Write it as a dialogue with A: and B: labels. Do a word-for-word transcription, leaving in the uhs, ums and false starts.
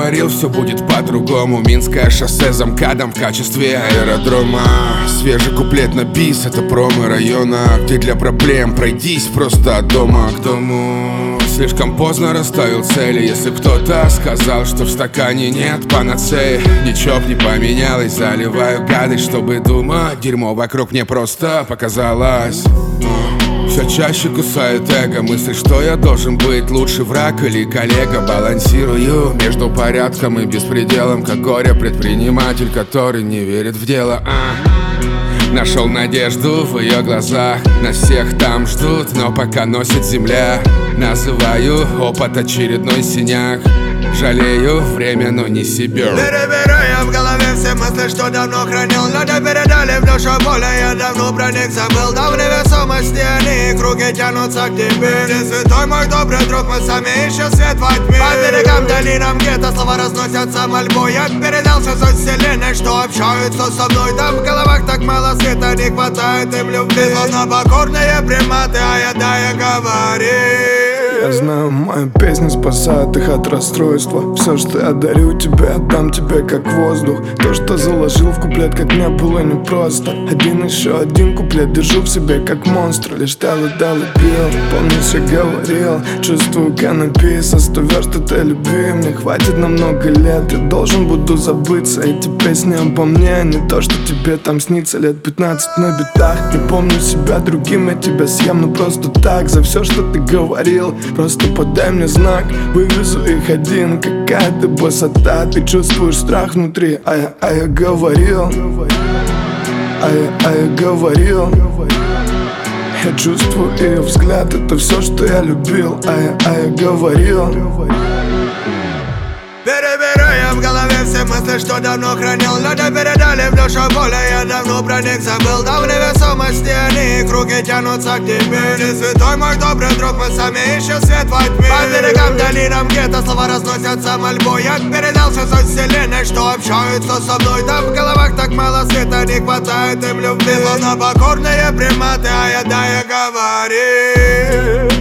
A: говорил, все будет по-другому. Минское шоссе за МКАДом в качестве аэродрома. Свежий куплет на бис, это промо района, где для проблем пройдись просто от дома к дому. Слишком поздно расставил цели, если кто-то сказал, что в стакане нет панацеи. Ничего б не поменялось, заливаю гадость, чтобы думать. Дерьмо вокруг мне просто показалось. Все чаще кусает эго, мысль, что я должен быть лучший враг или коллега. Балансирую между порядком и беспределом, как горе-предприниматель, который не верит в дело. а. Нашел надежду в ее глазах, нас всех там ждут, но пока носит земля. Называю опыт очередной синяк, жалею время, но не себя.
B: Перебираю я в голове все мысли, что давно хранил. Люди передали в душу поле, я давно про них забыл. Да в невесомости они, круги тянутся к тебе. Ты святой мой добрый друг, мы сами ищем свет во тьме. По берегам, долинам где-то слова разносятся мольбой. Я передал все со вселенной, что общаются со мной. Да в головах так мало света, не хватает им любви. Словно покорные приматы, а я да я говорю.
C: Я знаю, моя песня спасает их от расстройства. Все, что я дарю тебе, отдам тебе как воздух. То, что заложил в куплет, как мне было непросто. Один еще один куплет держу в себе как монстр. Лишь дал и дал и пил, помнишь, я говорил. Чувствую каннабис, сто верст этой любви. Мне хватит на много лет, я должен буду забыться. Эти песни обо мне, не то, что тебе там снится. Лет пятнадцать на битах, не помню себя другим. Я тебя съем, ну просто так. За все, что ты говорил, просто подай мне знак, вывезу их один. Какая ты босота, ты чувствуешь страх внутри. А я, а я говорил, а я, а я говорил. Я чувствую ее взгляд, это все, что я любил. А я, а я говорил.
B: Перебираю я в голове все мысли, что давно хранил. Люди передали в душу поле, я давно про них забыл. Да в невесомости они, круги тянутся к тебе. Ты святой мой добрый друг, мы сами ищем свет во тьме. По берегам, долинам где-то слова разносятся мольбой. Я передал все со вселенной, что общаются со мной. Да в головах так мало света, не хватает им любви. Словно покорные приматы, а я да я говорю.